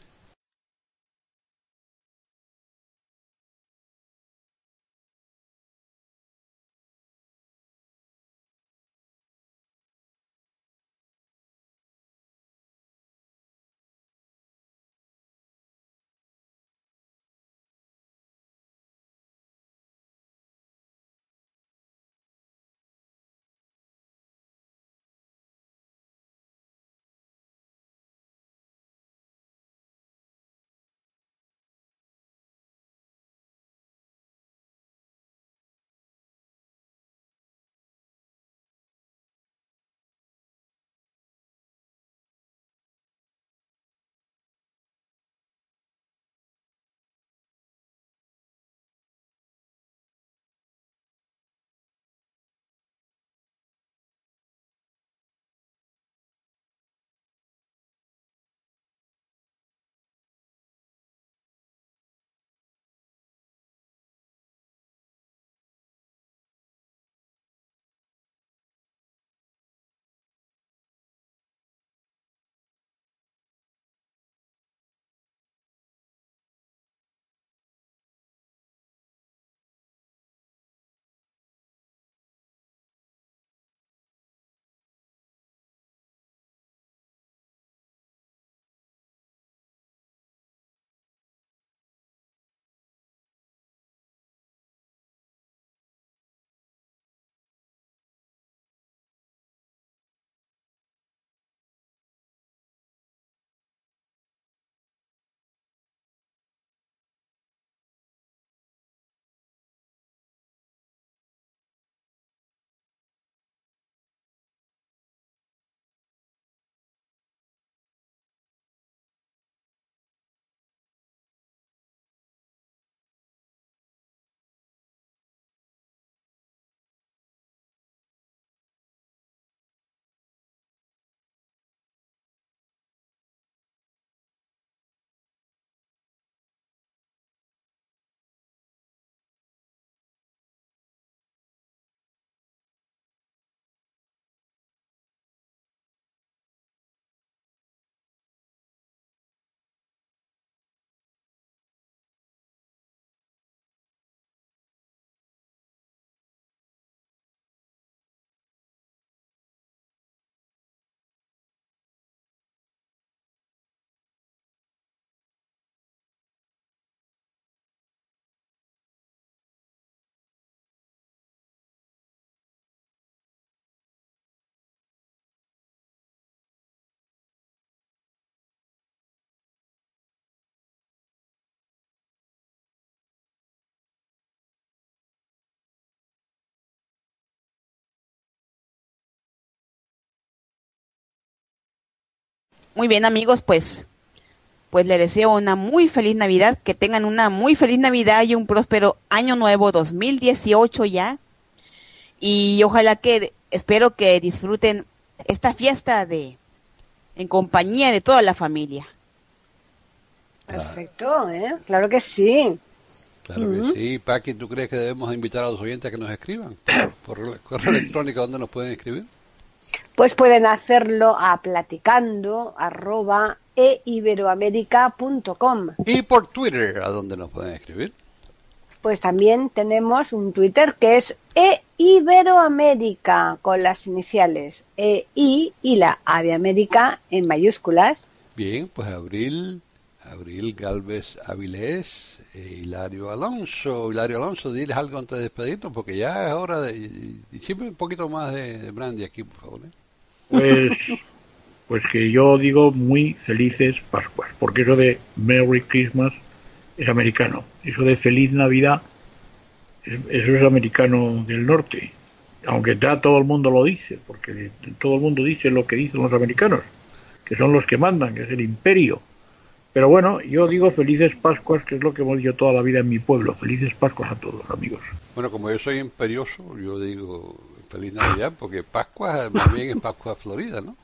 Speaker 2: Muy bien, amigos, pues pues le deseo una muy feliz Navidad, que tengan una muy feliz Navidad y un próspero año nuevo dos mil dieciocho ya. Y ojalá que, espero que disfruten esta fiesta de en compañía de toda la familia.
Speaker 4: Perfecto, ¿eh? Claro que sí.
Speaker 5: Claro uh-huh. que sí. Paqui, ¿tú crees que debemos invitar a los oyentes a que nos escriban? Por correo electrónico, ¿dónde nos pueden escribir?
Speaker 4: Pues pueden hacerlo a platicando arroba e iberoamerica punto com.
Speaker 5: Y por Twitter, ¿a dónde nos pueden escribir?
Speaker 4: Pues también tenemos un Twitter que es e iberoamerica con las iniciales E I y la A de América en mayúsculas.
Speaker 5: Bien, pues Abril, Abril Galvez Avilés, eh, Hilario Alonso. Hilario Alonso, diles algo antes de despedirnos, porque ya es hora de... Y, y siempre un poquito más de, de brandy aquí, por favor. ¿eh?
Speaker 3: Pues, pues que yo digo muy felices Pascuas, porque eso de Merry Christmas es americano, eso de Feliz Navidad, eso es americano del norte, aunque ya todo el mundo lo dice, porque todo el mundo dice lo que dicen los americanos, que son los que mandan, que es el imperio. Pero bueno, yo digo felices Pascuas, que es lo que hemos dicho toda la vida en mi pueblo. Felices Pascuas a todos, amigos.
Speaker 5: Bueno, como yo soy imperioso, yo digo feliz Navidad, porque Pascua más bien es Pascua Florida, ¿no?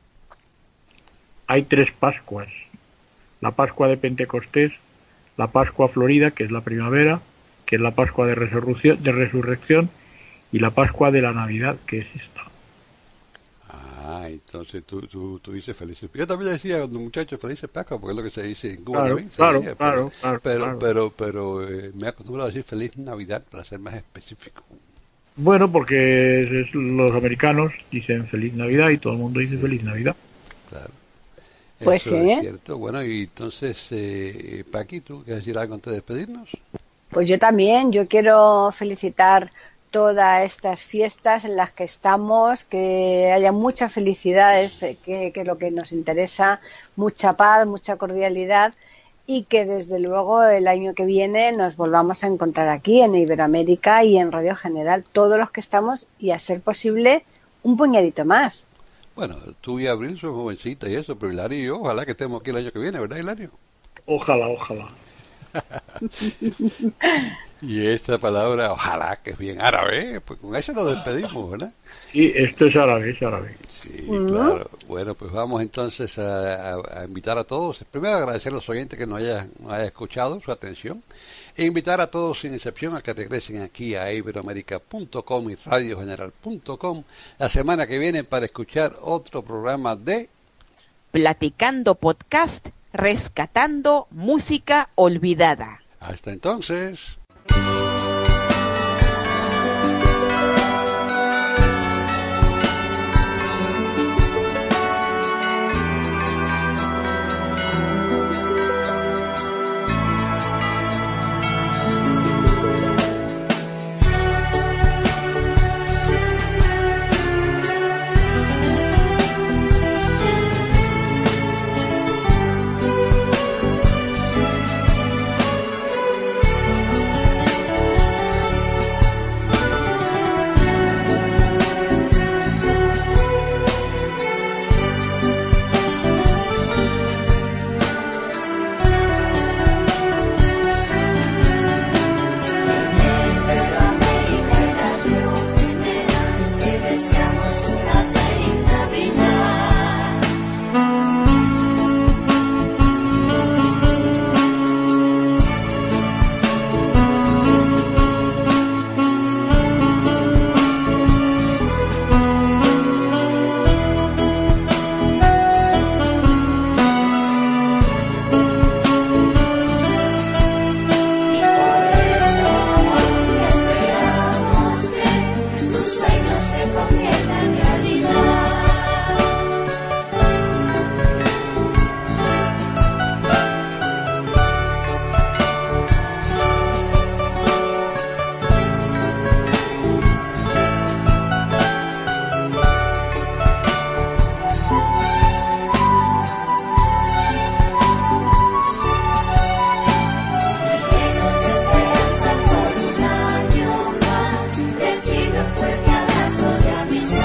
Speaker 3: Hay tres Pascuas. La Pascua de Pentecostés, la Pascua Florida, que es la primavera, que es la Pascua de resurrección, de resurrección, y la Pascua de la Navidad, que es esta.
Speaker 5: Ah, entonces tú, tú, tú dices felices. Yo también decía cuando muchachos felices Pascua, porque es lo que se dice en Cuba
Speaker 3: claro,
Speaker 5: también.
Speaker 3: Claro,
Speaker 5: decía,
Speaker 3: claro,
Speaker 5: pero,
Speaker 3: claro,
Speaker 5: pero,
Speaker 3: claro.
Speaker 5: pero, pero eh, me he acostumbrado a decir feliz Navidad para ser más específico.
Speaker 3: Bueno, porque es, es, los americanos dicen feliz Navidad y todo el mundo dice sí. Feliz Navidad.
Speaker 5: Claro.
Speaker 4: Pues
Speaker 5: Eso
Speaker 4: sí.
Speaker 5: Es cierto. Bueno, y entonces, eh, Paqui, ¿tú quieres decir algo antes de despedirnos?
Speaker 4: Pues yo también, yo quiero felicitar todas estas fiestas en las que estamos, que haya mucha felicidad, que, que lo que nos interesa, mucha paz, mucha cordialidad, y que desde luego el año que viene nos volvamos a encontrar aquí en Iberoamérica y en Radio General, todos los que estamos, y a ser posible un puñadito más.
Speaker 5: Bueno, tú y Abril son jovencitas y eso, pero Hilario y yo, ojalá que estemos aquí el año que viene, ¿verdad, Hilario?
Speaker 3: Ojalá, ojalá.
Speaker 5: Y esta palabra, ojalá, que es bien árabe, ¿eh? Pues con eso nos despedimos, ¿verdad?
Speaker 3: Sí, esto es árabe, es árabe.
Speaker 5: Sí, uh-huh. Claro. Bueno, pues vamos entonces a, a, a invitar a todos. Primero agradecer a los oyentes que nos hayan, nos hayan escuchado, su atención. E invitar a todos sin excepción a que regresen aquí a iberoamerica punto com y radio general punto com la semana que viene para escuchar otro programa de
Speaker 2: Platicando Podcast, rescatando música olvidada.
Speaker 5: Hasta entonces.
Speaker 6: Fuerte abrazo de amistad.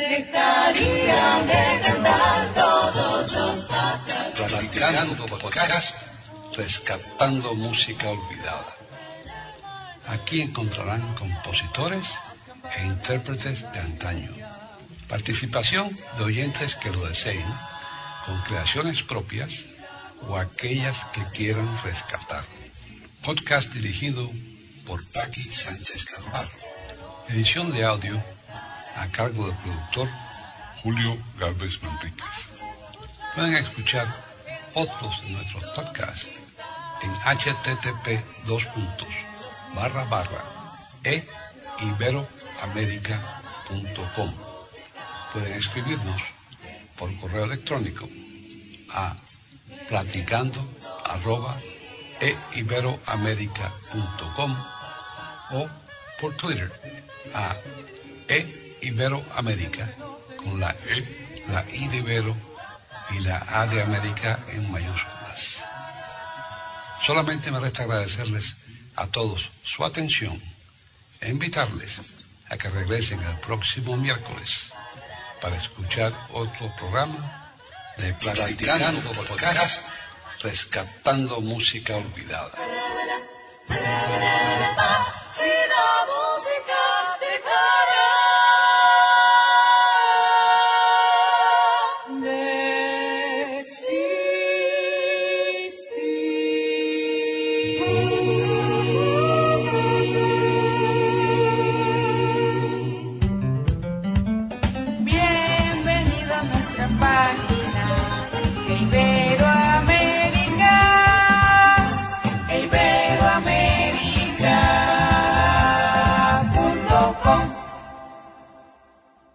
Speaker 6: dejarían de cantar todos los pájaros.
Speaker 5: Platicando podcast, rescatando música olvidada. Aquí encontrarán compositores e intérpretes de antaño. Participación de oyentes que lo deseen, con creaciones propias o aquellas que quieran rescatar. Podcast dirigido por Paqui Sánchez Carvalho. Edición de audio a cargo del productor Julio Gálvez Manríquez. Pueden escuchar otros de nuestros podcasts en http dos puntos barra barra e iberoamerica punto com. Pueden escribirnos por correo electrónico a platicando arroba e iberoamerica punto com o por Twitter a e iberoamerica con la E, la I de Ibero y la A de América en mayúsculas. Solamente me resta agradecerles a todos su atención e invitarles a que regresen el próximo miércoles para escuchar otro programa de Platicando Podcast, rescatando música olvidada.
Speaker 6: Si la música dejara de existir. Bienvenido a nuestra página.